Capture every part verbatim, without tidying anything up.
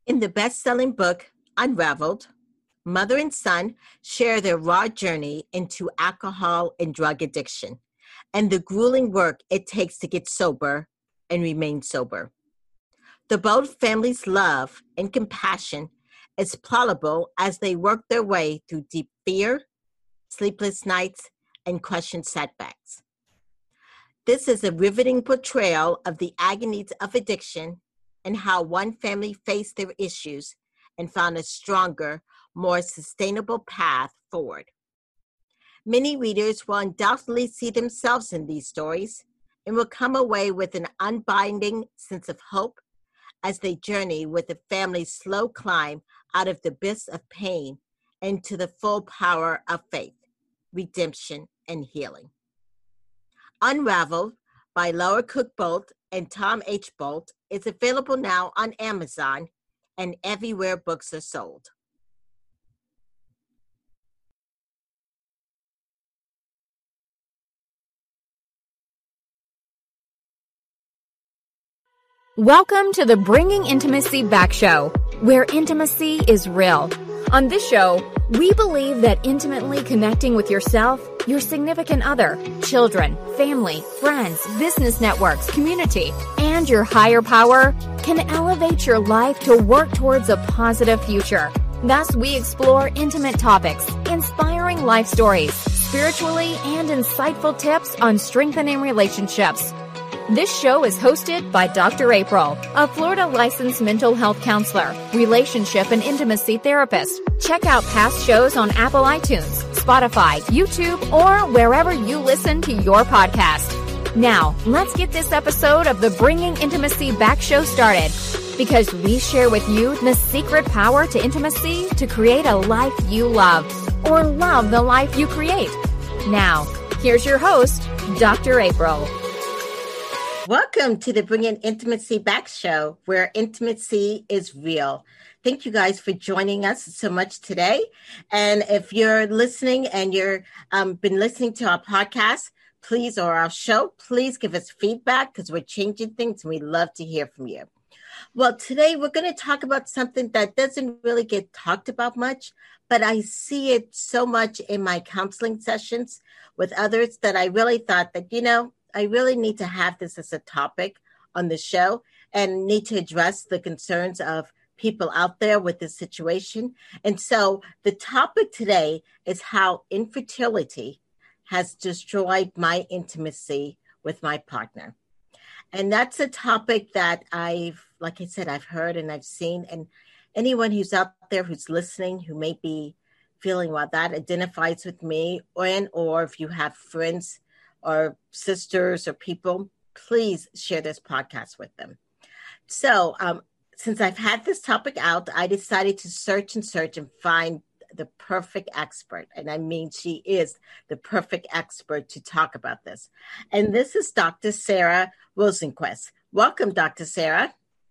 In the best-selling book, Unraveled, mother and son share their raw journey into alcohol and drug addiction and the grueling work it takes to get sober and remain sober. The both families' love and compassion is plausible as they work their way through deep fear, sleepless nights, and questioned setbacks. This is a riveting portrayal of the agonies of addiction and how one family faced their issues and found a stronger, more sustainable path forward. Many readers will undoubtedly see themselves in these stories and will come away with an unbinding sense of hope as they journey with the family's slow climb out of the abyss of pain into the full power of faith, redemption, and healing. Unraveled by Laura Cook Bolt and Tom H. Bolt is available now on Amazon and everywhere books are sold. Welcome to the Bringing Intimacy Back Show, where intimacy is real. On this show, we believe that intimately connecting with yourself, your significant other, children, family, friends, business networks, community, and your higher power can elevate your life to work towards a positive future. Thus, we explore intimate topics, inspiring life stories, spiritually and insightful tips on strengthening relationships. This show is hosted by Doctor April, a Florida licensed mental health counselor, relationship and intimacy therapist. Check out past shows on Apple iTunes, Spotify, YouTube, or wherever you listen to your podcast. Now, let's get this episode of the Bringing Intimacy Back Show started, because we share with you the secret power to intimacy to create a life you love, or love the life you create. Now, here's your host, Doctor April. Welcome to the Bringing Intimacy Back Show, where intimacy is real. Thank you guys for joining us so much today. And if you're listening and you're um, been listening to our podcast, please, or our show, please give us feedback because we're changing things and we love to hear from you. Well, today we're going to talk about something that doesn't really get talked about much, but I see it so much in my counseling sessions with others that I really thought that, you know, I really need to have this as a topic on the show and need to address the concerns of people out there with this situation. And so the topic today is how infertility has destroyed my intimacy with my partner. And that's a topic that I've, like I said, I've heard and I've seen. And anyone who's out there who's listening, who may be feeling, well, that identifies with me, or, and, or if you have friends or sisters or people, please share this podcast with them. So um, since I've had this topic out, I decided to search and search and find the perfect expert. And I mean, she is the perfect expert to talk about this. And this is Doctor Sarah Rosenquist. Welcome, Doctor Sarah.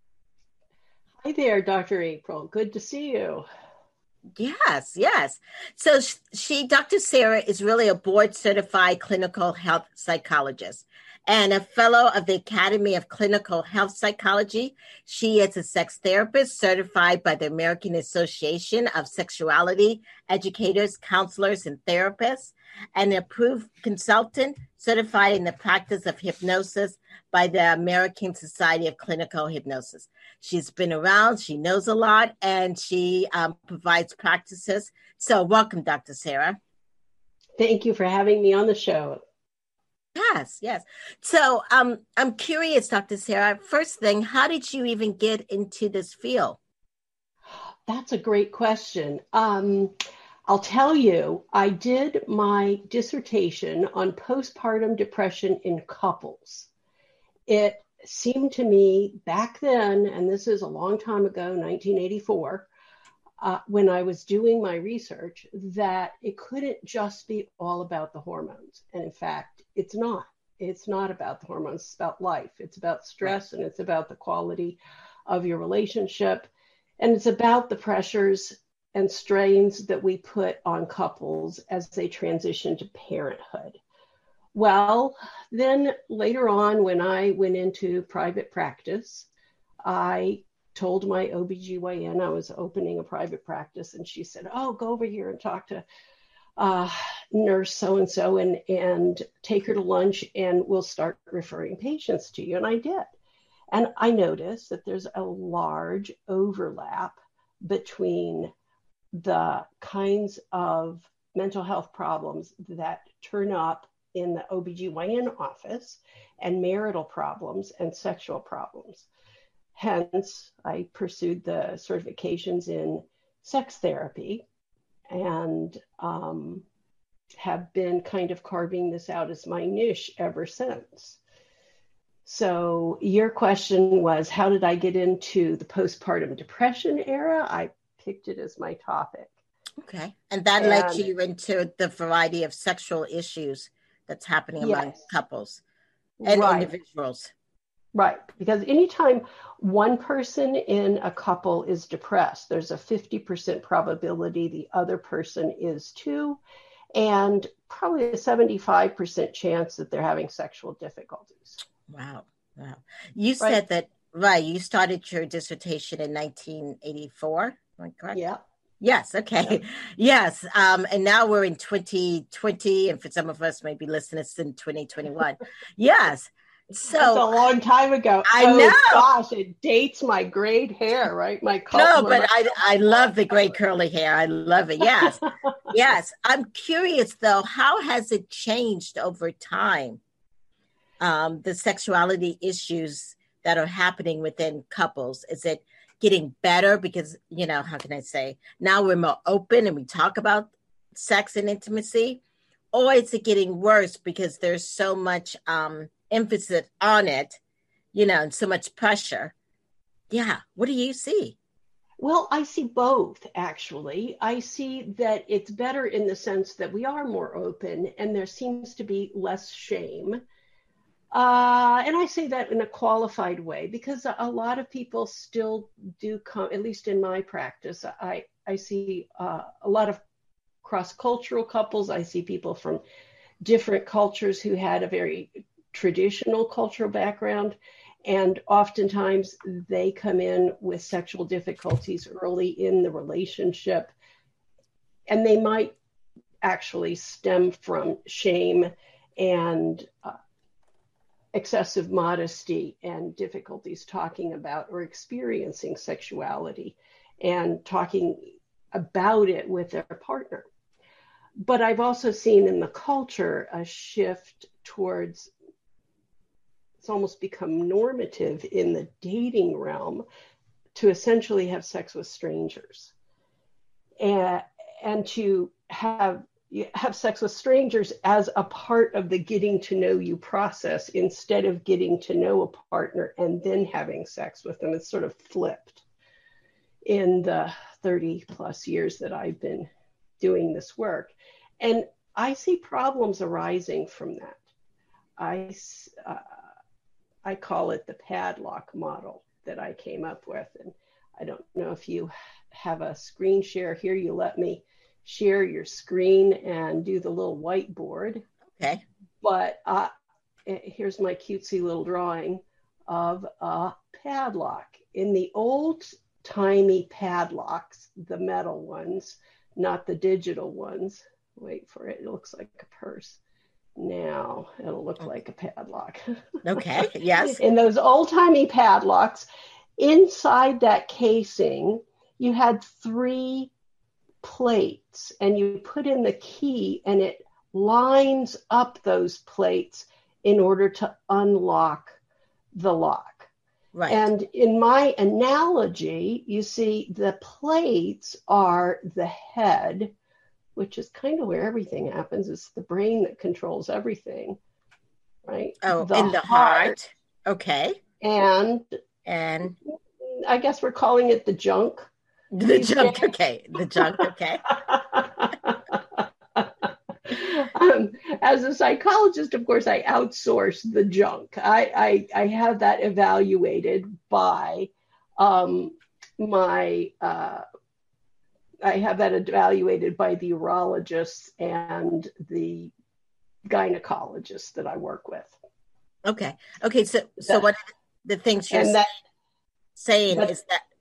Hi there, Doctor April. Good to see you. Yes, yes. So she, Doctor Sarah, is really a board certified clinical health psychologist and a fellow of the Academy of Clinical Health Psychology. She is a sex therapist certified by the American Association of Sexuality Educators, Counselors, and Therapists, and an approved consultant certified in the practice of hypnosis by the American Society of Clinical Hypnosis. She's been around, she knows a lot, and she um, provides practices. So welcome, Doctor Sarah. Thank you for having me on the show. Yes, yes. So um, I'm curious, Doctor Sarah, first thing, how did you even get into this field? That's a great question. Um, I'll tell you, I did my dissertation on postpartum depression in couples. It seemed to me back then, and this is a long time ago, nineteen eighty-four, uh, when I was doing my research, that it couldn't just be all about the hormones. And in fact, it's not. It's not about the hormones. It's about life. It's about stress, and it's about the quality of your relationship. And it's about the pressures and strains that we put on couples as they transition to parenthood. Well, then later on, when I went into private practice, I told my O B G Y N I was opening a private practice, and she said, oh, go over here and talk to uh, nurse so-and-so and, and take her to lunch, and we'll start referring patients to you. And I did. And I noticed that there's a large overlap between the kinds of mental health problems that turn up in the O B G Y N office and marital problems and sexual problems. Hence, I pursued the certifications in sex therapy and um, have been kind of carving this out as my niche ever since. So your question was, how did I get into the postpartum depression era? I picked it as my topic. Okay. And that and, led you into the variety of sexual issues that's happening among yes. couples and right. individuals. Right. Because anytime one person in a couple is depressed, there's a fifty percent probability the other person is too, and probably a seventy-five percent chance that they're having sexual difficulties. Wow. Wow. You right. said that, right, you started your dissertation in nineteen eighty-four, am I correct? Yeah. Yes. Okay. Yeah. Yes. Um, and now we're in twenty twenty, and for some of us, maybe listeners in twenty twenty-one. Yes. So that's a long time ago. I oh, know. Gosh, it dates my grayed hair, right? My no, but my- I I love the gray curly hair. I love it. Yes. Yes. I'm curious though, how has it changed over time? Um, the sexuality issues that are happening within couples. Is it getting better because, you know, how can I say, now we're more open and we talk about sex and intimacy? Or is it getting worse because there's so much um, emphasis on it, you know, and so much pressure? Yeah. What do you see? Well, I see both, actually. I see that it's better in the sense that we are more open and there seems to be less shame. Uh, and I say that in a qualified way because a, a lot of people still do come, at least in my practice, I, I see uh, a lot of cross-cultural couples. I see people from different cultures who had a very traditional cultural background. And oftentimes they come in with sexual difficulties early in the relationship. And they might actually stem from shame and uh, excessive modesty and difficulties talking about or experiencing sexuality and talking about it with their partner. But I've also seen in the culture a shift towards, it's almost become normative in the dating realm to essentially have sex with strangers and, and to have have sex with strangers as a part of the getting to know you process instead of getting to know a partner and then having sex with them. It's sort of flipped in the thirty plus years that I've been doing this work. And I see problems arising from that. I, uh, I call it the padlock model that I came up with. And I don't know if you have a screen share here. You let me share your screen and do the little whiteboard. Okay. But uh, here's my cutesy little drawing of a padlock. In the old-timey padlocks, the metal ones, not the digital ones. Wait for it. It looks like a purse. Now it'll look like a padlock. Okay. Yes. In those old-timey padlocks, inside that casing, you had three plates and you put in the key and it lines up those plates in order to unlock the lock. Right. And in my analogy, you see the plates are the head, which is kind of where everything happens. It's the brain that controls everything, right? Oh, the in the heart. heart. Okay. And and I guess we're calling it the junk. The junk, okay. The junk, okay. um, as a psychologist, of course, I outsource the junk. I, I, I have that evaluated by um, my, uh, I have that evaluated by the urologists and the gynecologists that I work with. Okay. Okay. So, so what the things you're that, saying is that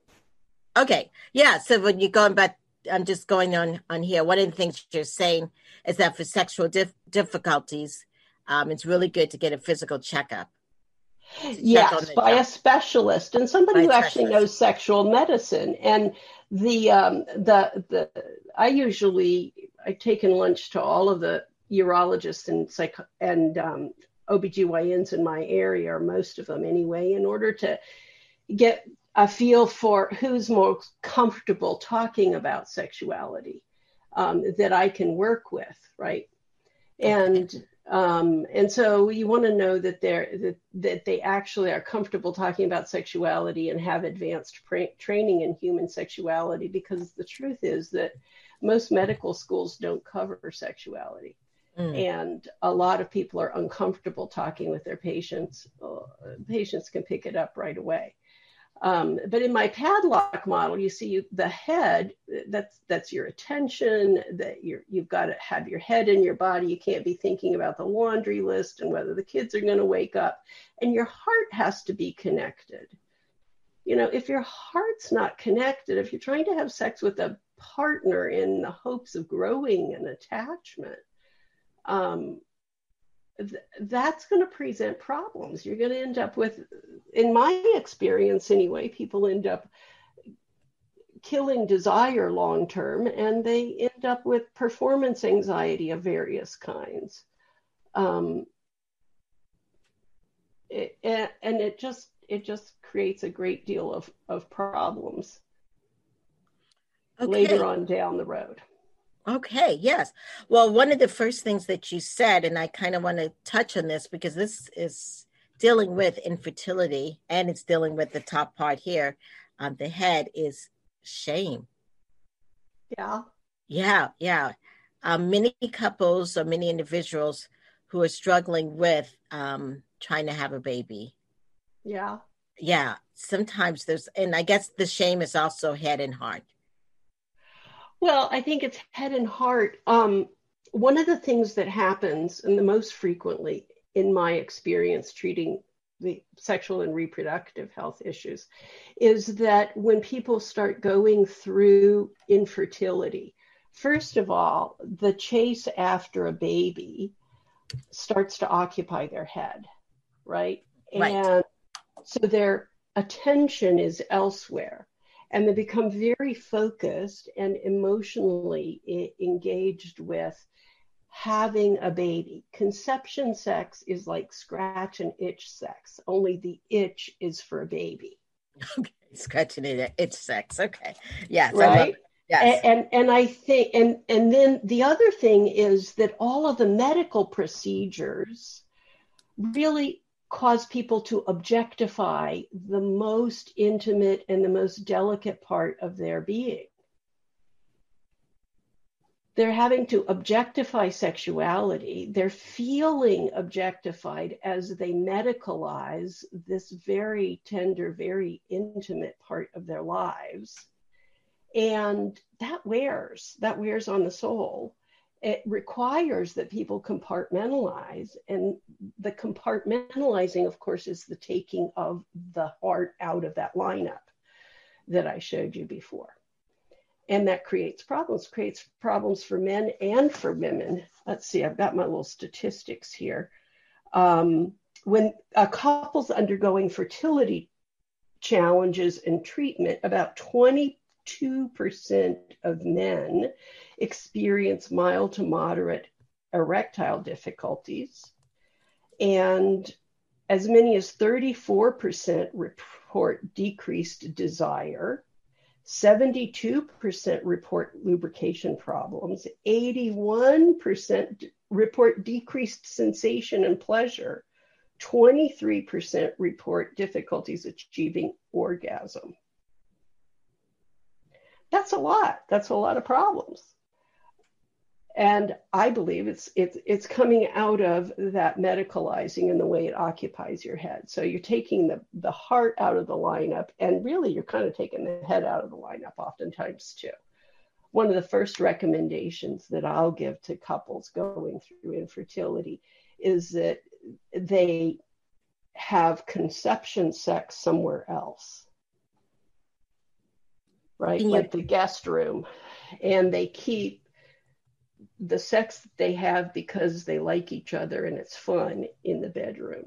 Okay. Yeah. So when you're going back, I'm just going on, on here. One of the things you're saying is that for sexual dif- difficulties, um, it's really good to get a physical checkup to check on Yes, the by a health specialist and somebody by a who actually specialist. knows sexual medicine. And the um, the the I usually I've taken lunch to all of the urologists and psych and um, O B G Y Ns in my area, or most of them anyway, in order to get a feel for who's most comfortable talking about sexuality um, that I can work with, right? And Okay. um, and so you want to know that they're that, that they actually are comfortable talking about sexuality and have advanced pra- training in human sexuality, because the truth is that most medical schools don't cover sexuality. Mm. And a lot of people are uncomfortable talking with their patients. Uh, patients can pick it up right away. Um, but in my padlock model, you see you, the head, that's that's your attention, that you're, you've got to have your head in your body. You can't be thinking about the laundry list and whether the kids are going to wake up. And your heart has to be connected. You know, if your heart's not connected, if you're trying to have sex with a partner in the hopes of growing an attachment, um, that's going to present problems. You're going to end up with, in my experience anyway, people end up killing desire long term, and they end up with performance anxiety of various kinds. Um, it, and it just it just creates a great deal of, of problems later Okay. on down the road. Okay, yes. Well, one of the first things that you said, and I kind of want to touch on this because this is dealing with infertility and it's dealing with the top part here on the head, is shame. Yeah. Yeah, yeah. Um, many couples or many individuals who are struggling with um, trying to have a baby. Yeah. Yeah, sometimes there's, and I guess the shame is also head and heart. Well, I think it's head and heart. Um, one of the things that happens, and the most frequently in my experience treating the sexual and reproductive health issues, is that when people start going through infertility, first of all, the chase after a baby starts to occupy their head, right? Right. And so their attention is elsewhere. And they become very focused and emotionally I- engaged with having a baby. Conception sex is like scratch and itch sex, only the itch is for a baby. Okay. Scratching it, it's sex. Okay. Yes, I love Right? it. Yes. And, and and I think and and then the other thing is that all of the medical procedures really cause people to objectify the most intimate and the most delicate part of their being. They're having to objectify sexuality. They're feeling objectified as they medicalize this very tender, very intimate part of their lives. And that wears, that wears on the soul. It requires that people compartmentalize. And the compartmentalizing, of course, is the taking of the heart out of that lineup that I showed you before. And that creates problems, creates problems for men and for women. Let's see, I've got my little statistics here. Um, when a couple's undergoing fertility challenges and treatment, about twenty-two percent of men experience mild to moderate erectile difficulties, and as many as thirty-four percent report decreased desire. seventy-two percent report lubrication problems, eighty-one percent report decreased sensation and pleasure, twenty-three percent report difficulties achieving orgasm. That's a lot. That's a lot of problems. And I believe it's it's it's coming out of that medicalizing and the way it occupies your head. So you're taking the, the heart out of the lineup, and really you're kind of taking the head out of the lineup oftentimes too. One of the first recommendations that I'll give to couples going through infertility is that they have conception sex somewhere else. right? Can you- Like the guest room. And they keep the sex that they have because they like each other and it's fun in the bedroom.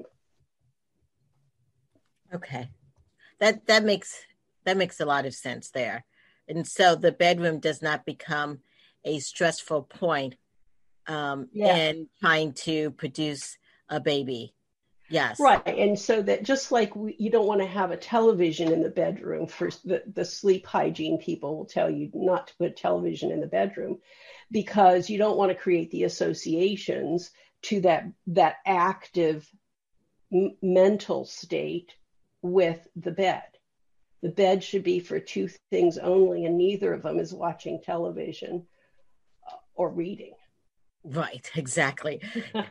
Okay. That that makes that makes a lot of sense there. And so the bedroom does not become a stressful point um, Yeah. in trying to produce a baby. Yes. Right. And so that just like we, you don't want to have a television in the bedroom, for the, the sleep hygiene people will tell you not to put television in the bedroom because you don't want to create the associations to that, that active m- mental state with the bed. The bed should be for two things only, and neither of them is watching television uh, or reading. Right, exactly.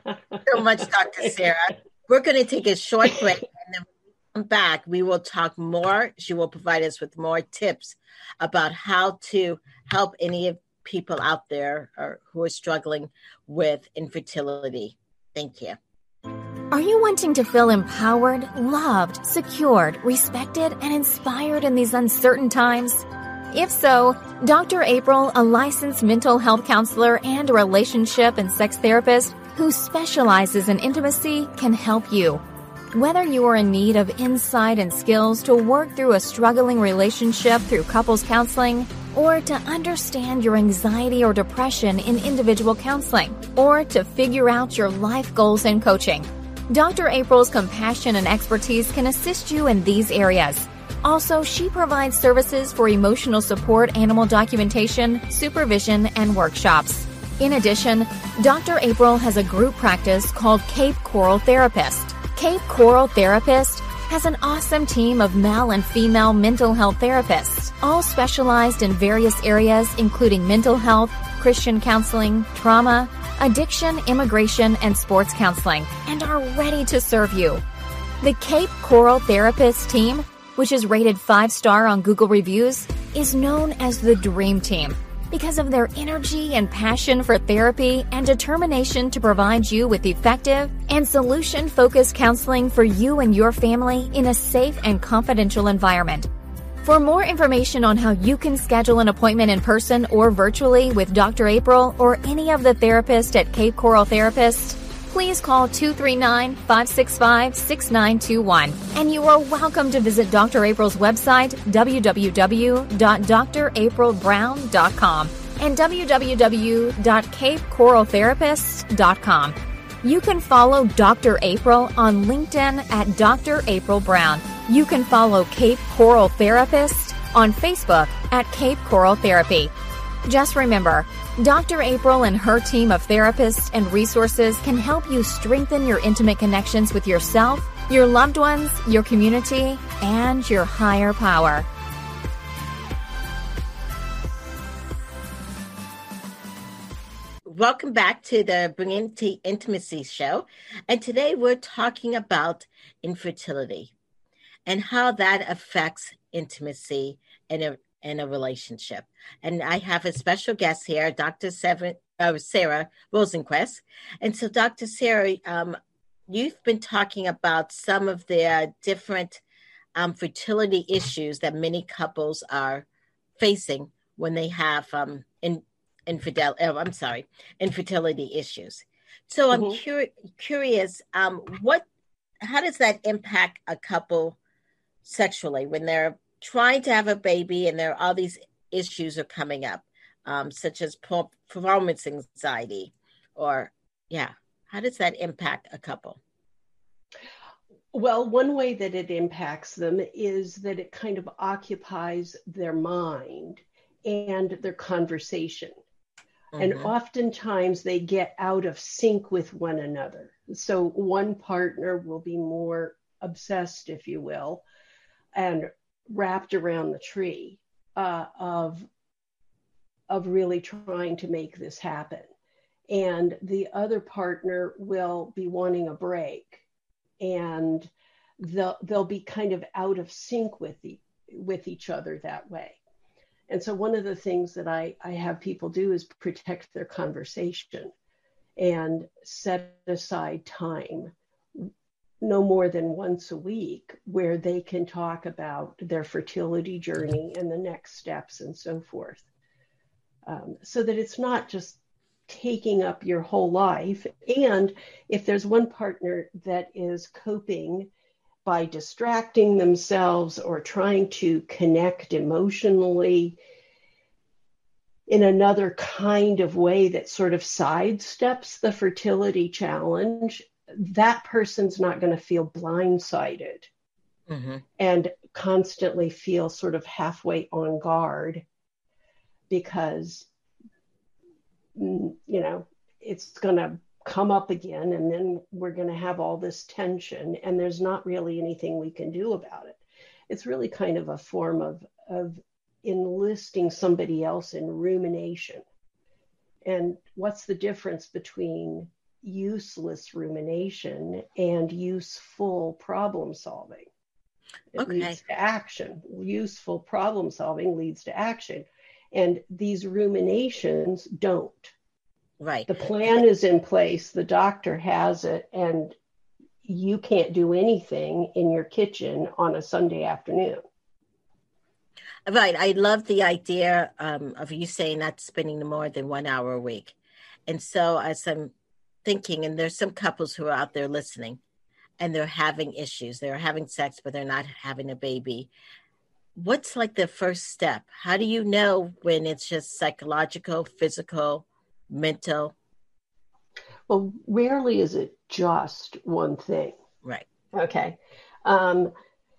So much, Doctor Sarah. We're going to take a short break, and then when we come back, we will talk more. She will provide us with more tips about how to help any of people out there or who are struggling with infertility. Thank you. Are you wanting to feel empowered, loved, secured, respected, and inspired in these uncertain times? If so, Doctor April, a licensed mental health counselor and a relationship and sex therapist who specializes in intimacy, can help you. Whether you are in need of insight and skills to work through a struggling relationship through couples counseling, or to understand your anxiety or depression in individual counseling, or to figure out your life goals in coaching, Doctor April's compassion and expertise can assist you in these areas. Also, she provides services for emotional support, animal documentation, supervision, and workshops. In addition, Doctor April has a group practice called Cape Coral Therapist. Cape Coral Therapist has an awesome team of male and female mental health therapists, all specialized in various areas including mental health, Christian counseling, trauma, addiction, immigration, and sports counseling, and are ready to serve you. The Cape Coral Therapist team, which is rated five star on Google Reviews, is known as the Dream Team because of their energy and passion for therapy and determination to provide you with effective and solution-focused counseling for you and your family in a safe and confidential environment. For more information on how you can schedule an appointment in person or virtually with Doctor April or any of the therapists at Cape Coral Therapist, please call two three nine, five six five, six nine two one. And you are welcome to visit Doctor April's website, w w w dot d r april brown dot com and w w w dot cape coral therapist dot com. You can follow Doctor April on LinkedIn at Doctor April Brown. You can follow Cape Coral Therapist on Facebook at Cape Coral Therapy. Just remember, Doctor April and her team of therapists and resources can help you strengthen your intimate connections with yourself, your loved ones, your community, and your higher power. Welcome back to the Bringing to Intimacy show. And today we're talking about infertility and how that affects intimacy in a, in a relationship. And I have a special guest here, Doctor Seven, uh, Sarah Rosenquist. And so, Doctor Sarah, um, you've been talking about some of the different um, fertility issues that many couples are facing when they have um, in infidel. Oh, I'm sorry, infertility issues. So I'm mm-hmm. cur- curious, um, what, how does that impact a couple sexually when they're trying to have a baby and there are all these issues are coming up, um, such as performance anxiety, or yeah, how does that impact a couple? Well, one way that it impacts them is that it kind of occupies their mind and their conversation. Mm-hmm. And oftentimes they get out of sync with one another. So one partner will be more obsessed, if you will, and wrapped around the tree uh, of, of really trying to make this happen. And the other partner will be wanting a break, and they'll, they'll be kind of out of sync with, the, with each other that way. And so one of the things that I, I have people do is protect their conversation and set aside time no more than once a week where they can talk about their fertility journey and the next steps and so forth. Um, so that it's not just taking up your whole life. And if there's one partner that is coping by distracting themselves or trying to connect emotionally in another kind of way that sort of sidesteps the fertility challenge, that person's not going to feel blindsided mm-hmm. and constantly feel sort of halfway on guard because, you know, it's going to come up again and then we're going to have all this tension and there's not really anything we can do about it. It's really kind of a form of, of enlisting somebody else in rumination. And what's the difference between useless rumination and useful problem solving? It okay. leads to action. Useful problem solving leads to action. And these ruminations don't. Right. The plan is in place, the doctor has it, and you can't do anything in your kitchen on a Sunday afternoon. Right. I love the idea um, of you saying not spending more than one hour a week. And so as I'm thinking, and there's some couples who are out there listening, and they're having issues. They're having sex, but they're not having a baby. What's like the first step? How do you know when it's just psychological, physical, mental? Well, rarely is it just one thing. Right. Okay. Um,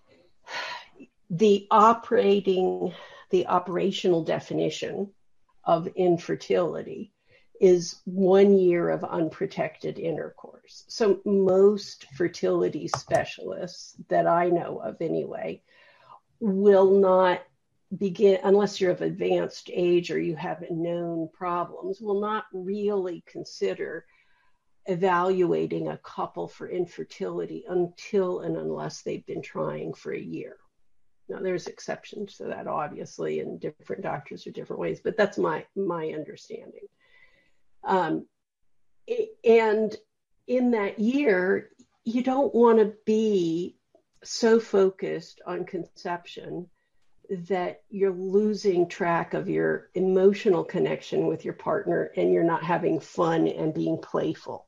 the operating, the operational definition of infertility is one year of unprotected intercourse. So most fertility specialists that I know of anyway will not begin, unless you're of advanced age or you have known problems, will not really consider evaluating a couple for infertility until and unless they've been trying for a year. Now, there's exceptions to that, obviously, and different doctors are different ways, but that's my my understanding. Um, and in that year, you don't want to be so focused on conception that you're losing track of your emotional connection with your partner and you're not having fun and being playful.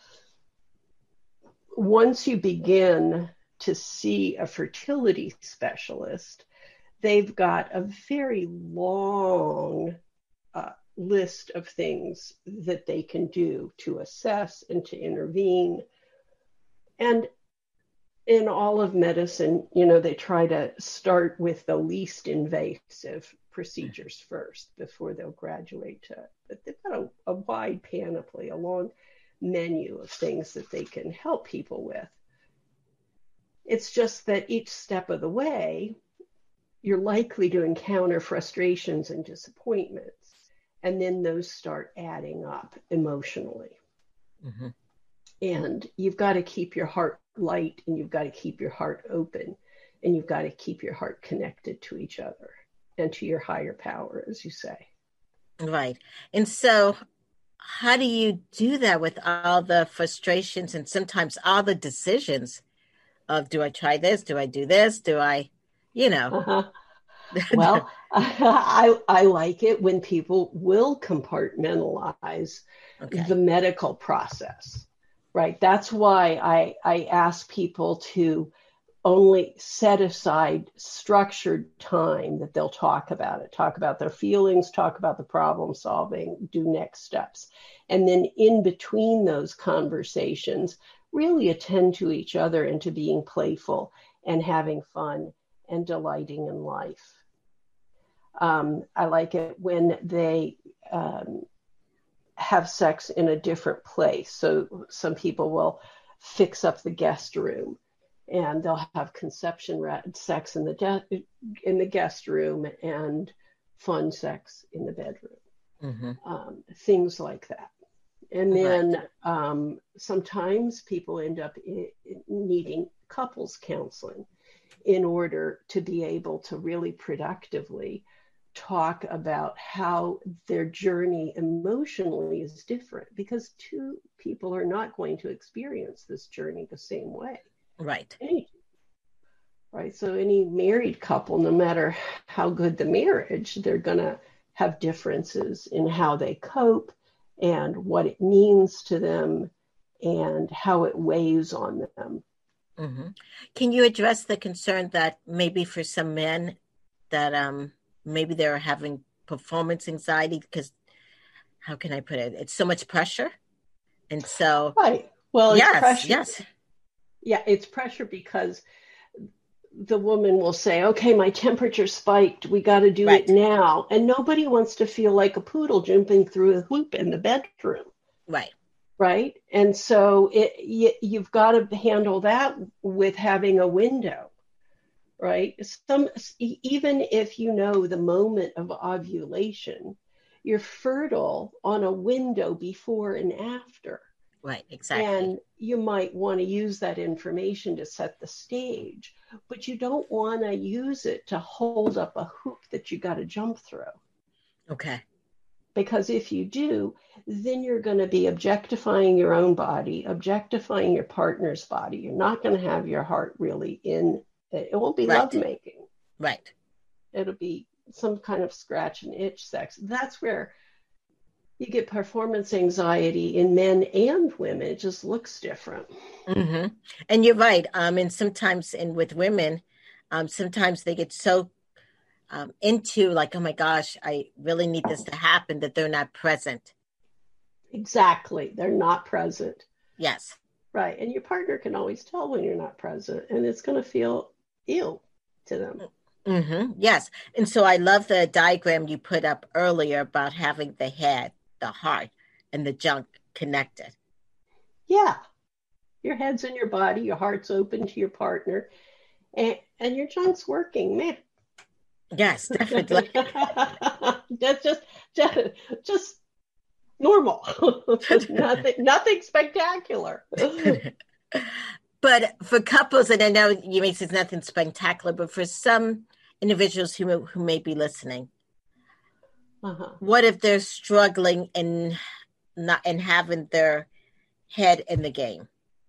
Once you begin to see a fertility specialist, they've got a very long uh, list of things that they can do to assess and to intervene. And in all of medicine, you know, they try to start with the least invasive procedures first before they'll graduate to, but they've got a, a wide panoply, a long menu of things that they can help people with. It's just that each step of the way, you're likely to encounter frustrations and disappointments, and then those start adding up emotionally. Mm-hmm. And you've got to keep your heart light, and you've got to keep your heart open, and you've got to keep your heart connected to each other and to your higher power, as you say. Right. And so how do you do that with all the frustrations and sometimes all the decisions of, do I try this? Do I do this? Do I, you know? Uh-huh. Well, I, I like it when people will compartmentalize okay. the medical process, right? That's why I, I ask people to only set aside structured time that they'll talk about it, talk about their feelings, talk about the problem solving, do next steps. And then in between those conversations, really attend to each other and to being playful and having fun and delighting in life. Um, I like it when they um, have sex in a different place. So some people will fix up the guest room and they'll have conception re- sex in the de- in the guest room and fun sex in the bedroom. Mm-hmm. Um, things like that. And then right. um, sometimes people end up I- needing couples counseling in order to be able to really productively talk about how their journey emotionally is different, because two people are not going to experience this journey the same way. Right. Any, right. So any married couple, no matter how good the marriage, they're going to have differences in how they cope and what it means to them and how it weighs on them. Mm-hmm. Can you address the concern that maybe for some men that um maybe they're having performance anxiety because how can I put it? It's so much pressure. And so Right. Well, it's yes, pressure. yes. Yeah, it's pressure because the woman will say, okay, my temperature spiked. We got to do Right. it now. And nobody wants to feel like a poodle jumping through a hoop in the bedroom. Right. Right. And so it, you, you've got to handle that with having a window. Right. Some, even if you know the moment of ovulation, you're fertile on a window before and after. Right, exactly. And you might want to use that information to set the stage, but you don't want to use it to hold up a hoop that you got to jump through. Okay. Because if you do, then you're going to be objectifying your own body, objectifying your partner's body. You're not going to have your heart really in it. It won't be right. lovemaking. Right. It'll be some kind of scratch and itch sex. That's where you get performance anxiety in men and women. It just looks different. Mm-hmm. And you're right. Um, and sometimes, and with women, um, sometimes they get so um, into like, oh my gosh, I really need this to happen, that they're not present. Exactly. They're not present. Yes. Right. And your partner can always tell when you're not present, and it's going to feel ill to them. Mm-hmm. Yes. And so I love the diagram you put up earlier about having the head, the heart, and the junk connected. Yeah. Your head's in your body, your heart's open to your partner, and, and your junk's working, man. Yes, definitely. That's just, just, just normal. nothing, nothing spectacular. But for couples, and I know you may say it's nothing spectacular, but for some individuals who who may be listening, uh-huh. what if they're struggling and not and having their head in the game?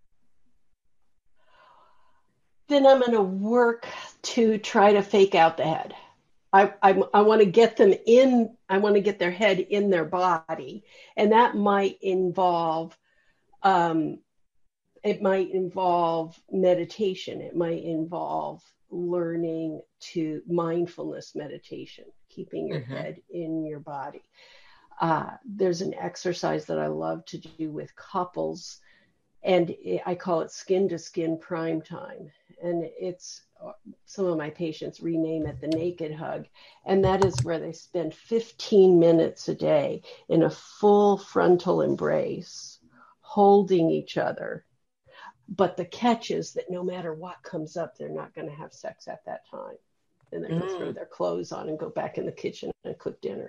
Then I'm going to work to try to fake out the head. I, I, I want to get them in, I want to get their head in their body. And that might involve, um, it might involve meditation. It might involve learning to mindfulness meditation, keeping your mm-hmm. head in your body. Uh, there's an exercise that I love to do with couples, and it, I call it skin to skin prime time. And it's, some of my patients rename it the naked hug. And that is where they spend fifteen minutes a day in a full frontal embrace, holding each other. But the catch is that no matter what comes up, they're not going to have sex at that time. And they're mm. going to throw their clothes on and go back in the kitchen and cook dinner.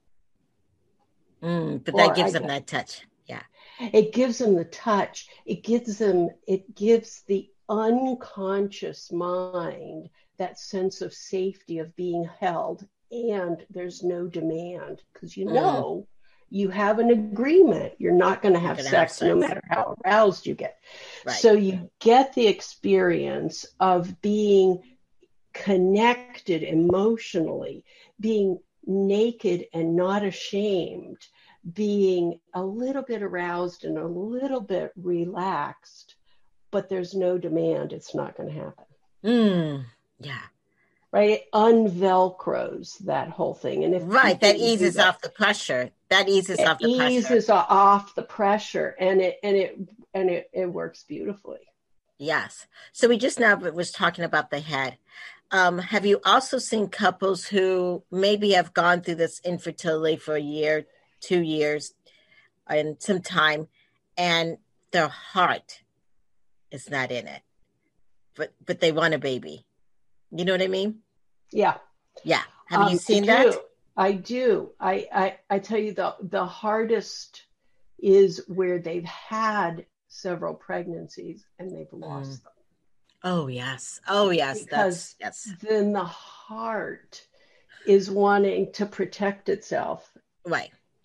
Mm, but or that gives I, them that touch. Yeah. It gives them the touch. It gives them, it gives the unconscious mind that sense of safety of being held, and there's no demand because you know mm. you have an agreement. You're not going to have sex, have sex no matter how aroused you get. Right. So you get the experience of being connected emotionally, being naked and not ashamed, being a little bit aroused and a little bit relaxed, but there's no demand. It's not going to happen. Mm, yeah. Right. It unvelcros that whole thing. And if right, that eases that, off the pressure. That eases off the pressure. Eases off the pressure, and it and it and it, it works beautifully. Yes. So we just now was talking about the head. Um, have you also seen couples who maybe have gone through this infertility for a year, two years, and some time, and their heart is not in it, but but they want a baby? You know what I mean? Yeah. Yeah. Have um, you seen I that? Do. I do. I, I I tell you, the the hardest is where they've had several pregnancies and they've lost mm. them. Oh yes. Oh yes. Because That's, yes. then the heart is wanting to protect itself. Right.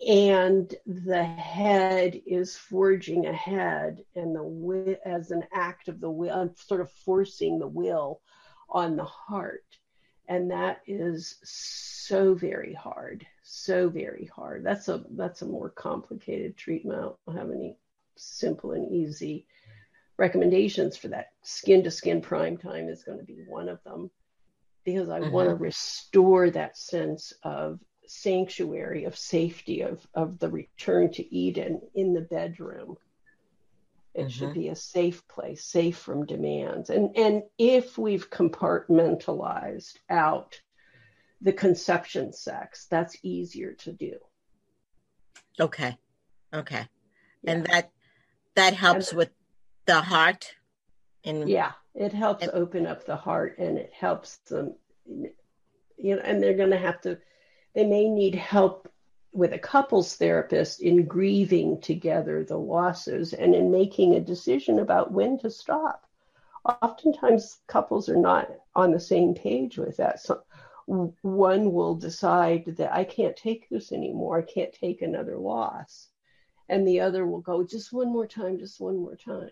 and the head is forging ahead, and the will, as an act of the will, sort of forcing the will on the heart. And that is so very hard, so very hard. That's a that's a more complicated treatment. I don't have any simple and easy recommendations for that. Skin to skin prime time is going to be one of them, because I mm-hmm. want to restore that sense of sanctuary, of safety, of, of the return to Eden in the bedroom. It mm-hmm. should be a safe place, safe from demands. And, and if we've compartmentalized out the conception sex, that's easier to do. Okay. Okay. Yeah. And that, that helps and, with the heart. And yeah, it helps and, open up the heart, and it helps them, you know, and they're going to have to, they may need help with a couples therapist in grieving together the losses and in making a decision about when to stop. Oftentimes couples are not on the same page with that. So one will decide that I can't take this anymore. I can't take another loss. And the other will go, just one more time, just one more time.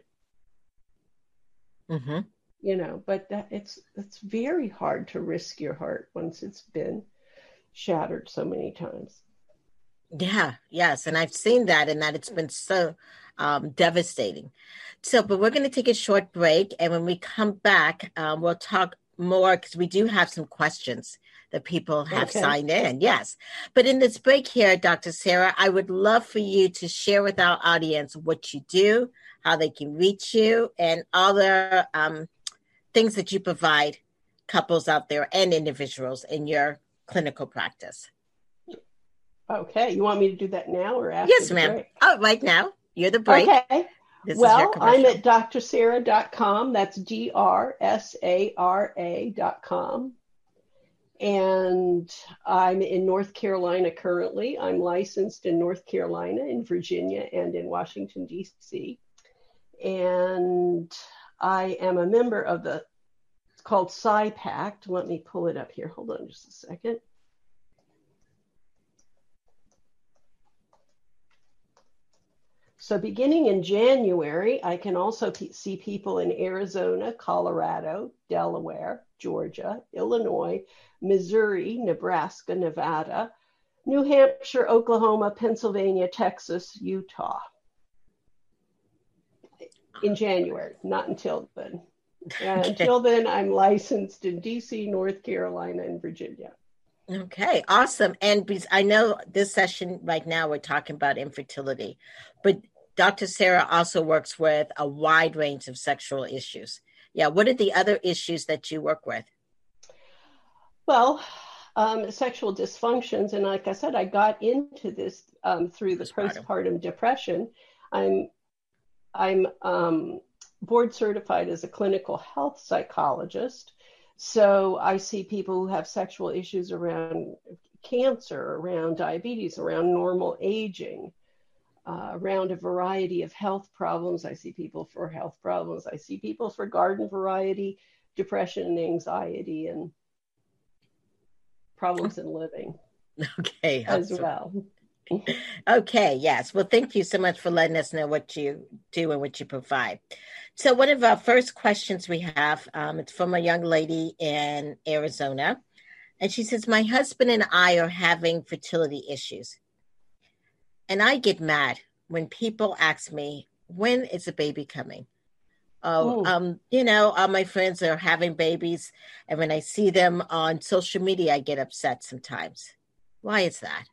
Mm-hmm. You know, but that it's it's very hard to risk your heart once it's been shattered so many times. Yeah, yes. And I've seen that, and that it's been so um, devastating. So, but we're going to take a short break. And when we come back, um, we'll talk more, because we do have some questions that people have okay. signed in. Yes. But in this break here, Doctor Sarah, I would love for you to share with our audience what you do, how they can reach you, and all the um, things that you provide couples out there and individuals in your clinical practice. Okay. You want me to do that now or after? Yes, ma'am. Break? Oh, right now. You're the break. Okay. This well, I'm at D R sarah dot com. That's D R S A R A dot com. And I'm in North Carolina currently. I'm licensed in North Carolina, in Virginia, and in Washington, D C. And I am a member of the, it's called PsyPact. Let me pull it up here. Hold on just a second. So beginning in January, I can also p- see people in Arizona, Colorado, Delaware, Georgia, Illinois, Missouri, Nebraska, Nevada, New Hampshire, Oklahoma, Pennsylvania, Texas, Utah. In January, not until then. And until then, I'm licensed in D C, North Carolina, and Virginia. Okay, awesome. And I know this session right now, we're talking about infertility, but Doctor Sarah also works with a wide range of sexual issues. Yeah, what are the other issues that you work with? Well, um, sexual dysfunctions. And like I said, I got into this um, through the postpartum. postpartum depression. I'm, I'm um, board certified as a clinical health psychologist. So I see people who have sexual issues around cancer, around diabetes, around normal aging, uh, around a variety of health problems. I see people for health problems. I see people for garden variety, depression and anxiety, and problems in living. Okay. As well. Okay, yes. Well, thank you so much for letting us know what you do and what you provide. So one of our first questions we have, um, it's from a young lady in Arizona. And she says, my husband and I are having fertility issues. And I get mad when people ask me, when is a baby coming? Oh, um, you know, all my friends are having babies. And when I see them on social media, I get upset sometimes. Why is that?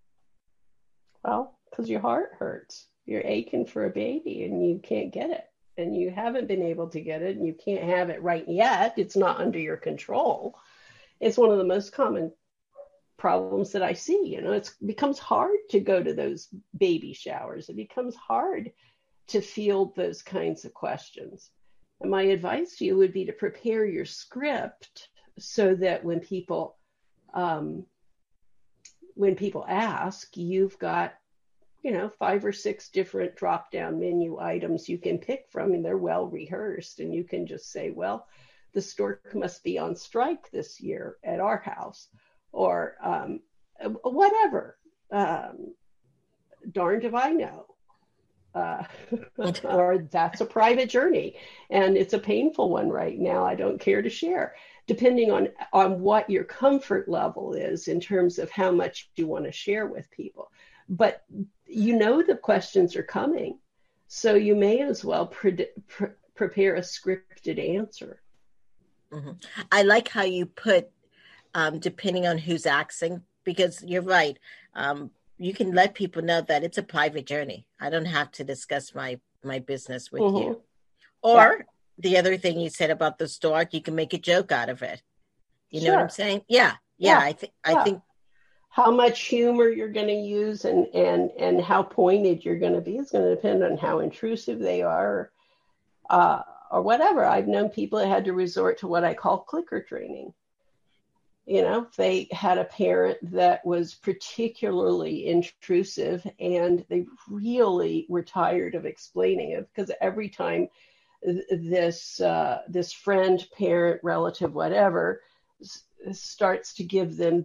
Well, because your heart hurts. You're aching for a baby and you can't get it. And you haven't been able to get it and you can't have it right yet. It's not under your control. It's one of the most common problems that I see. You know, it's, it becomes hard to go to those baby showers. It becomes hard to field those kinds of questions. And my advice to you would be to prepare your script so that when people, um, when people ask, you've got, you know, five or six different drop-down menu items you can pick from, and they're well rehearsed. And you can just say, well, the stork must be on strike this year at our house, or um, whatever. Um, darned if I know. Uh, or that's a private journey and it's a painful one right now. I don't care to share, depending on, on what your comfort level is in terms of how much you want to share with people. But you know the questions are coming, so you may as well pre- pre- prepare a scripted answer. Mm-hmm. I like how you put, um, depending on who's asking, because you're right. Um, you can let people know that it's a private journey. I don't have to discuss my, my business with mm-hmm. you. Or yeah. the other thing you said about the stork, you can make a joke out of it. You sure. know what I'm saying? Yeah. Yeah. yeah. I think, yeah. I think how much humor you're going to use and, and, and how pointed you're going to be is going to depend on how intrusive they are, uh, or whatever. I've known people that had to resort to what I call clicker training. You know, they had a parent that was particularly intrusive and they really were tired of explaining it, because every time this uh, this friend, parent, relative, whatever, s- starts to give them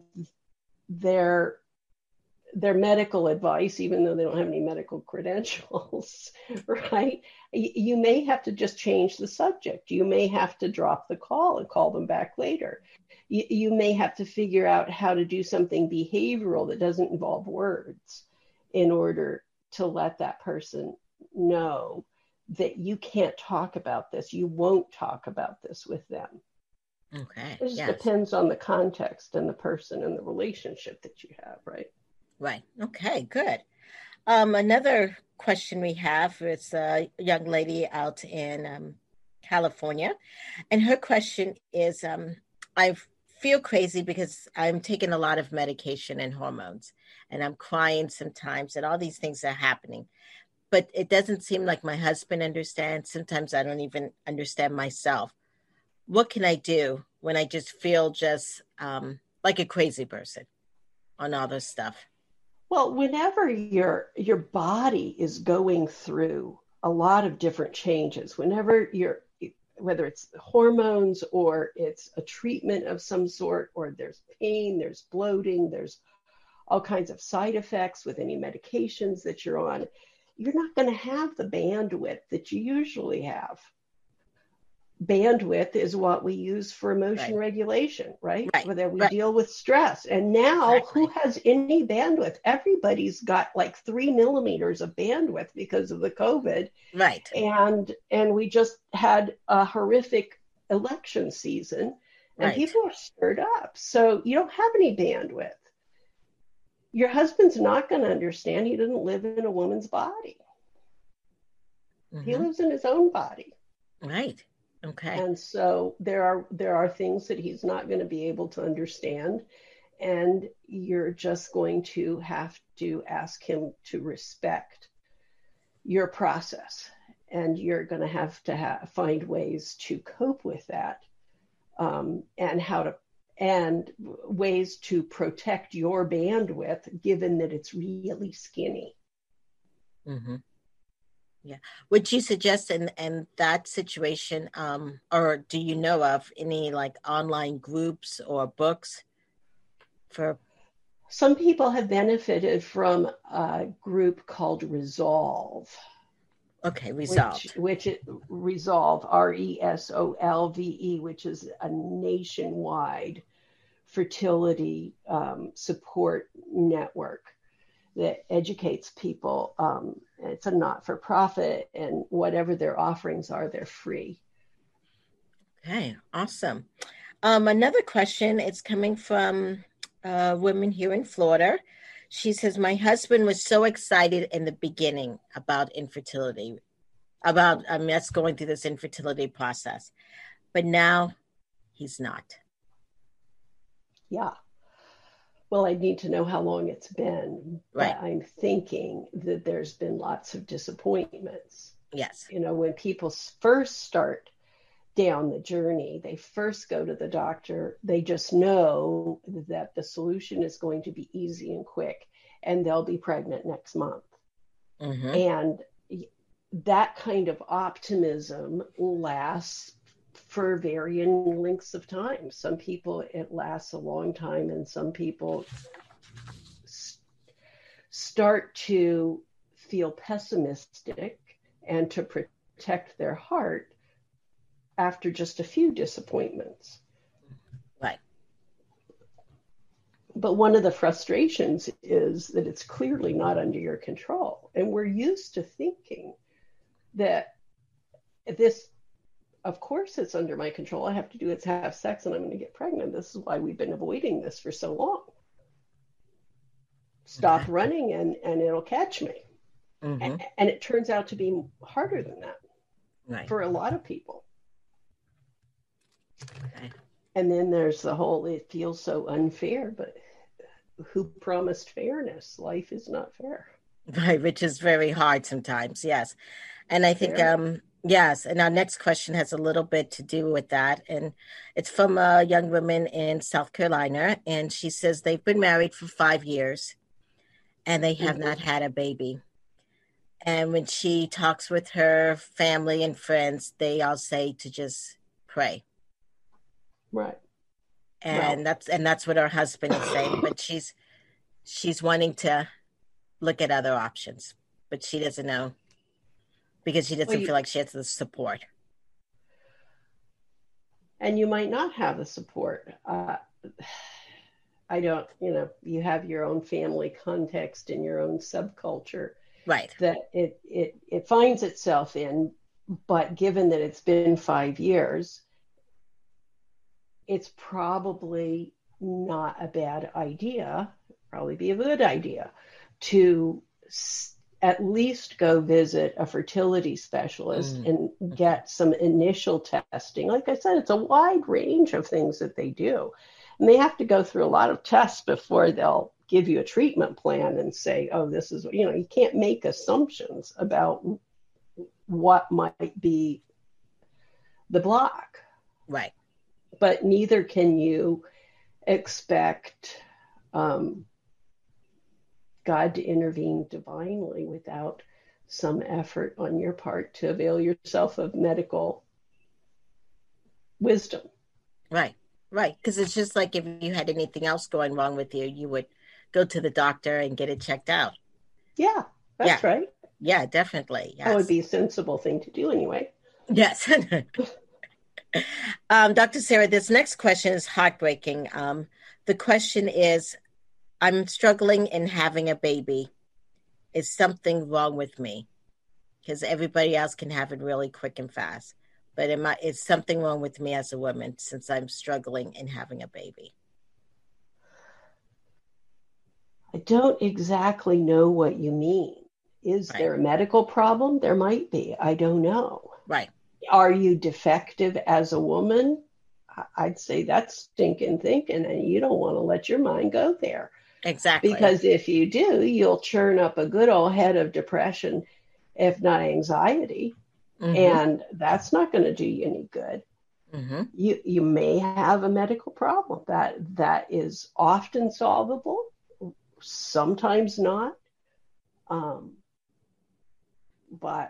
their their medical advice, even though they don't have any medical credentials, right? You may have to just change the subject. You may have to drop the call and call them back later. You, you may have to figure out how to do something behavioral that doesn't involve words in order to let that person know that you can't talk about this. You won't talk about this with them. Okay. It just yes. depends on the context and the person and the relationship that you have, right? Right. Okay, good. Um, another question we have is a young lady out in um, California. And her question is, um, I feel crazy because I'm taking a lot of medication and hormones, and I'm crying sometimes, and all these things are happening. But it doesn't seem like my husband understands. Sometimes I don't even understand myself. What can I do when I just feel just um, like a crazy person on all this stuff? Well, whenever your your body is going through a lot of different changes, whenever you're, whether it's hormones or it's a treatment of some sort, or there's pain, there's bloating, there's all kinds of side effects with any medications that you're on, you're not going to have the bandwidth that you usually have. Bandwidth is what we use for emotion right. regulation, right? right. Whether we right. deal with stress. And now exactly. who has any bandwidth? Everybody's got like three millimeters of bandwidth because of the COVID. Right. And, and we just had a horrific election season and right. people are stirred up. So you don't have any bandwidth. Your husband's not going to understand. He doesn't live in a woman's body. Mm-hmm. He lives in his own body. Right. Okay. And so there are there are things that he's not going to be able to understand, and you're just going to have to ask him to respect your process, and you're going to have to ha- find ways to cope with that, um, and how to and ways to protect your bandwidth, given that it's really skinny. Mm-hmm. Yeah. Would you suggest in, in that situation, um, or do you know of any like online groups or books for? Some people have benefited from a group called Resolve. Okay, Resolve. Which, which Resolve, R E S O L V E, which is a nationwide fertility um, support network that educates people. Um, it's a not-for-profit, and whatever their offerings are, they're free. Okay, awesome. Um, another question, it's coming from a woman here in Florida. She says, my husband was so excited in the beginning about infertility, about um, us going through this infertility process, but now he's not. Yeah. Well, I need to know how long it's been, right. but I'm thinking that there's been lots of disappointments. Yes. You know, when people first start down the journey, they first go to the doctor, they just know that the solution is going to be easy and quick, and they'll be pregnant next month. Mm-hmm. And that kind of optimism lasts for varying lengths of time. Some people, it lasts a long time, and some people s- start to feel pessimistic and to protect their heart after just a few disappointments. Right. But one of the frustrations is that it's clearly not under your control. And we're used to thinking that this, of course, it's under my control. All I have to do is have sex and I'm going to get pregnant. This is why we've been avoiding this for so long. Stop okay. running and, and it'll catch me. Mm-hmm. And, and it turns out to be harder than that right. for a lot of people. Okay. And then there's the whole, it feels so unfair, but who promised fairness? Life is not fair. Right, which is very hard sometimes, yes. And I think, fair. um, yes, and our next question has a little bit to do with that. And it's from a young woman in South Carolina. And she says they've been married for five years and they have mm-hmm. not had a baby. And when she talks with her family and friends, they all say to just pray. Right. And well, that's and that's what her husband is saying. But she's she's wanting to look at other options, but she doesn't know because she doesn't well, you, feel like she has the support. And you might not have the support. Uh, I don't, you know, you have your own family context and your own subculture. Right. That it it it finds itself in, but given that it's been five years, it's probably not a bad idea, probably be a good idea to s- at least go visit a fertility specialist mm. and get some initial testing. Like I said, it's a wide range of things that they do. And they have to go through a lot of tests before they'll give you a treatment plan and say, oh, this is, you know, you can't make assumptions about what might be the block. Right. But neither can you expect um, God to intervene divinely without some effort on your part to avail yourself of medical wisdom. Right, right. Because it's just like if you had anything else going wrong with you, you would go to the doctor and get it checked out. Yeah, that's yeah. right. Yeah, definitely. Yes. That would be a sensible thing to do anyway. Yes. um, Doctor Sarah, this next question is heartbreaking. Um, the question is, I'm struggling in having a baby. Is something wrong with me? Because everybody else can have it really quick and fast. But am I, is something wrong with me as a woman since I'm struggling in having a baby? I don't exactly know what you mean. Is right. there a medical problem? There might be. I don't know. Right. Are you defective as a woman? I'd say that's stinking thinking, and you don't want to let your mind go there. Exactly. Because if you do, you'll churn up a good old head of depression, if not anxiety, mm-hmm. and that's not going to do you any good. Mm-hmm. You you may have a medical problem that that is often solvable, sometimes not. Um, but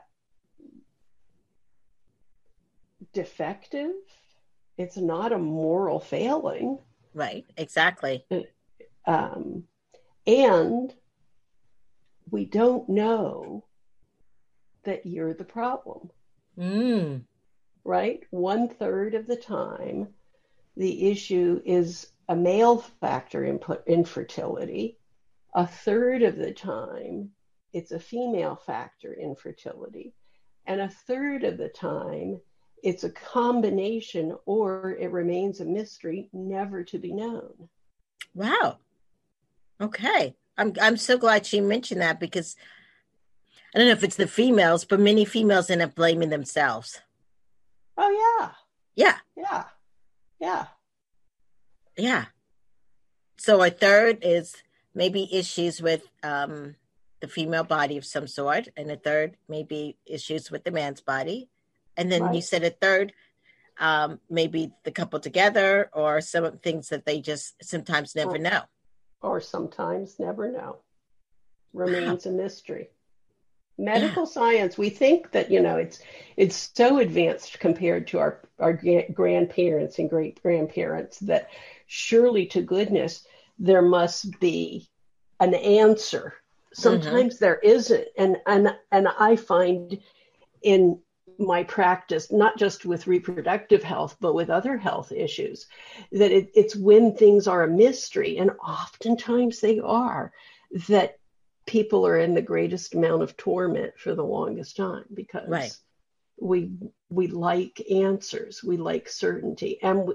defective, it's not a moral failing. Right, exactly. Um, and we don't know that you're the problem. Mm. Right? One third of the time, the issue is a male factor in infertility. A third of the time, it's a female factor infertility. And a third of the time, it's a combination or it remains a mystery never to be known. Wow. Okay. I'm I'm so glad she mentioned that because I don't know if it's the females, but many females end up blaming themselves. Oh, yeah. Yeah. Yeah. Yeah. Yeah. So a third is maybe issues with um, the female body of some sort. And a third maybe issues with the man's body. And then right. you said a third, um, maybe the couple together or some things that they just sometimes never or, know. Or sometimes never know. Remains wow. a mystery. Medical yeah. science, we think that, you know, it's it's so advanced compared to our, our grandparents and great-grandparents that surely to goodness there must be an answer Sometimes mm-hmm. there isn't. And, and, and I find in my practice, not just with reproductive health, but with other health issues, that it, it's when things are a mystery, and oftentimes they are, that people are in the greatest amount of torment for the longest time, because right. we we like answers, we like certainty, and we,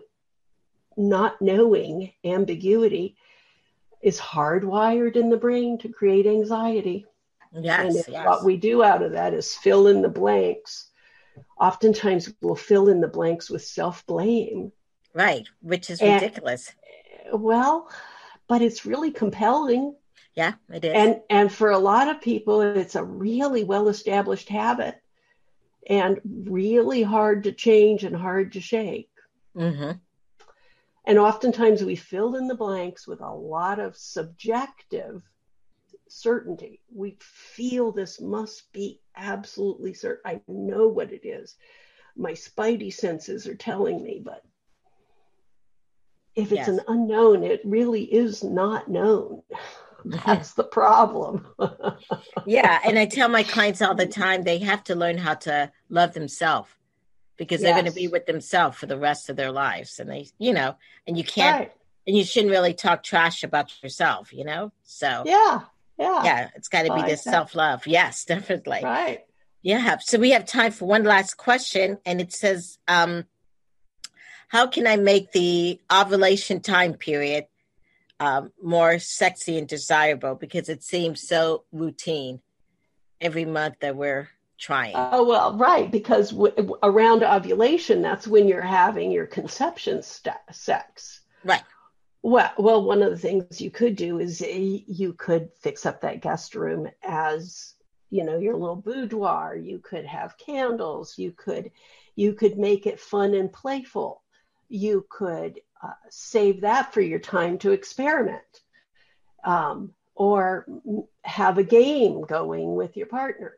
not knowing ambiguity is hardwired in the brain to create anxiety. Yes, and if yes. what we do out of that is fill in the blanks, oftentimes we'll fill in the blanks with self-blame. Right, which is and, ridiculous. Well, but it's really compelling. Yeah, it is. And and for a lot of people, it's a really well-established habit and really hard to change and hard to shake. Mm-hmm. And oftentimes we fill in the blanks with a lot of subjective certainty. We feel this must be absolutely certain. I know what it is. My spidey senses are telling me, but if it's yes. an unknown, it really is not known. That's the problem. Yeah. And I tell my clients all the time, they have to learn how to love themselves, because yes. they're going to be with themselves for the rest of their lives. And they, you know, and you can't, right. and you shouldn't really talk trash about yourself, you know? So yeah. Yeah. Yeah. It's got to be like this self-love. Yes, definitely. Right. Yeah. So we have time for one last question. And it says, um, how can I make the ovulation time period um, more sexy and desirable? Because it seems so routine every month that we're trying. Oh, well, right. Because w- around ovulation, that's when you're having your conception st- sex. Right. Well, well, one of the things you could do is you could fix up that guest room as, you know, your little boudoir. You could have candles. You could, you could make it fun and playful. You could uh, save that for your time to experiment, um, or have a game going with your partner.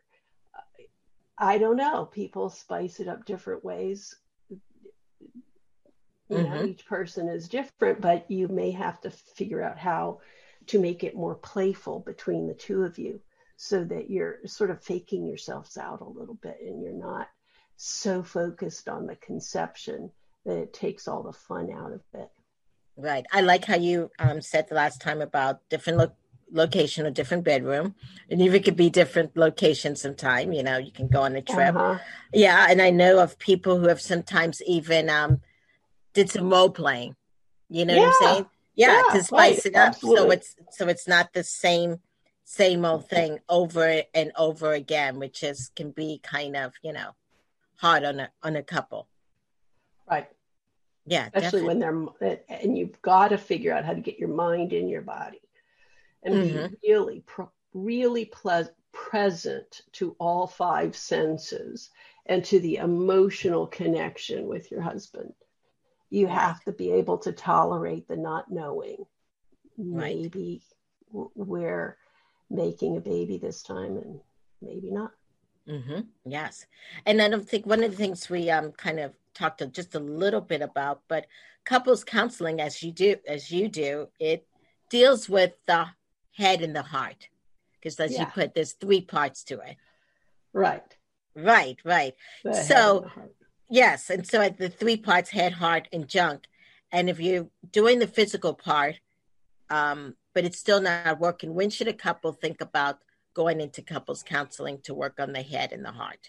I don't know. People spice it up different ways. You know, mm-hmm. each person is different, but you may have to figure out how to make it more playful between the two of you, so that you're sort of faking yourselves out a little bit and you're not so focused on the conception that it takes all the fun out of it. Right. I like how you um, said the last time about different lo- location or different bedroom, and even it could be different locations sometime, you know, you can go on a trip. Uh-huh. Yeah. And I know of people who have sometimes even um, did some role playing, you know yeah. what I'm saying? Yeah, yeah, to spice right. it up. Absolutely. So it's so it's not the same same old thing over and over again, which is can be kind of, you know, hard on a on a couple. Right. Yeah. Especially definitely. when they're and you've got to figure out how to get your mind in your body and mm-hmm. be really really ple- present to all five senses and to the emotional connection with your husband. You have to be able to tolerate the not knowing. Right. Maybe we're making a baby this time and maybe not. Mm-hmm. Yes. And I don't think one of the things we um kind of talked to just a little bit about, but couples counseling, as you do, as you do, it deals with the head and the heart. Because as yeah. you put, there's three parts to it. Right. Right, right. The so yes, and so the three parts, head, heart, and junk. And if you're doing the physical part, um, but it's still not working, when should a couple think about going into couples counseling to work on the head and the heart?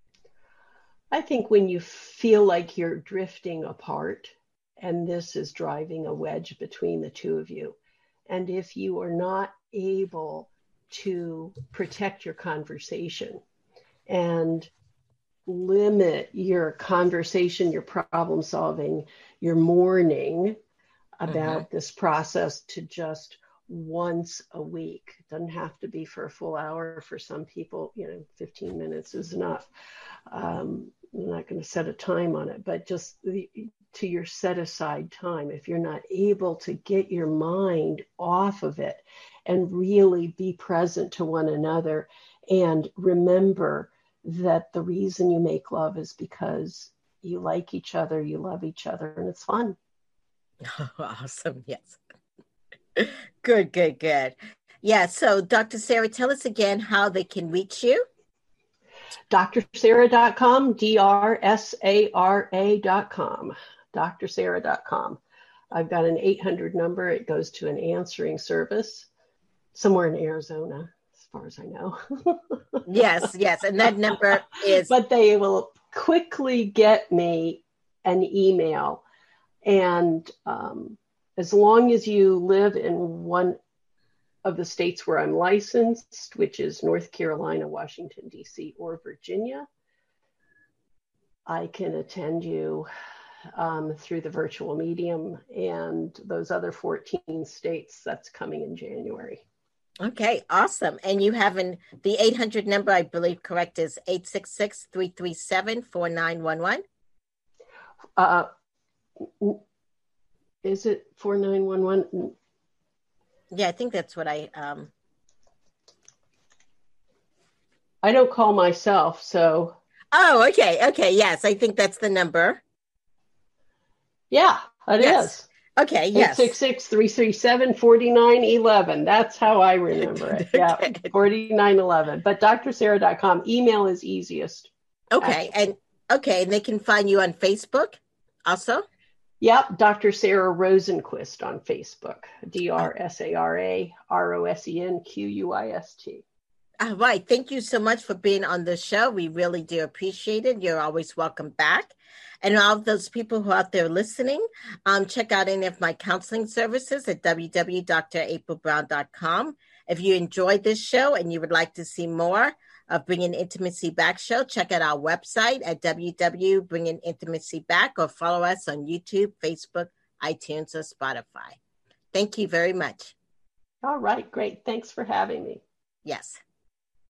I think when you feel like you're drifting apart, and this is driving a wedge between the two of you, and if you are not able to protect your conversation and limit your conversation, your problem solving, your mourning about mm-hmm. this process to just once a week. It doesn't have to be for a full hour. For some people, you know, fifteen minutes is enough. Um, I'm not going to set a time on it, but just the, to your set aside time. If you're not able to get your mind off of it and really be present to one another and remember that the reason you make love is because you like each other, you love each other, and it's fun. Awesome. Yes. Good, good, good. Yeah. So, Doctor Sarah, tell us again how they can reach you. D R sarah dot com, D R S A R A dot com, D R sarah dot com. I've got an eight hundred number. It goes to an answering service somewhere in Arizona, as far as I know. Yes, yes. And that number is... But they will quickly get me an email. And um, as long as you live in one of the states where I'm licensed, which is North Carolina, Washington, D C, or Virginia, I can attend you um, through the virtual medium, and those other fourteen states, that's coming in January. Okay, awesome. And you have an, the eight hundred number, I believe, correct, is eight six six, three three seven, four nine one one? Uh, is it four nine one one? Yeah, I think that's what I... Um... I don't call myself, so... Oh, okay, okay, yes, I think that's the number. Yeah, it yes. is. Okay, yes. eight six six, three three seven, four nine one one. That's how I remember it. Yeah, Okay. four nine one one. But D R sarah dot com, email is easiest. Okay, actually. and okay, and they can find you on Facebook also? Yep, Doctor Sarah Rosenquist on Facebook. D R S A R A R O S E N Q U I S T. All right. Thank you so much for being on the show. We really do appreciate it. You're always welcome back. And all of those people who are out there listening, um, check out any of my counseling services at w w w dot d r april brown dot com. If you enjoyed this show and you would like to see more of Bringing Intimacy Back show, check out our website at w w w dot bringing intimacy back or follow us on YouTube, Facebook, iTunes, or Spotify. Thank you very much. All right. Great. Thanks for having me. Yes.